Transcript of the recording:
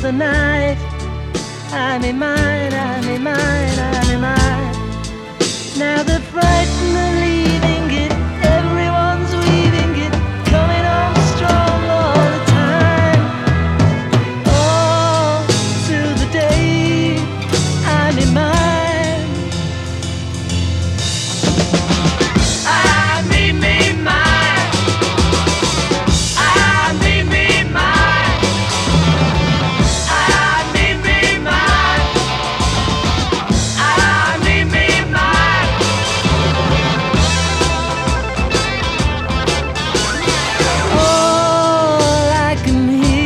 the night. I'm in mine, I'm in mine, I'm in mine. Now the fright